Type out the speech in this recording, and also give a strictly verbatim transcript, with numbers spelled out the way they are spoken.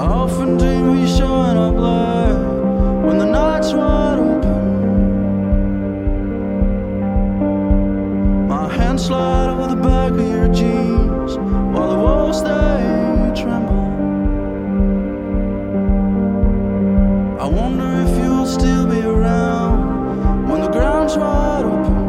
often dream of you showing up late when the night's wide open. My hands slide over the back of your jeans while the walls they tremble. I wonder if you'll still be around when the ground's wide open.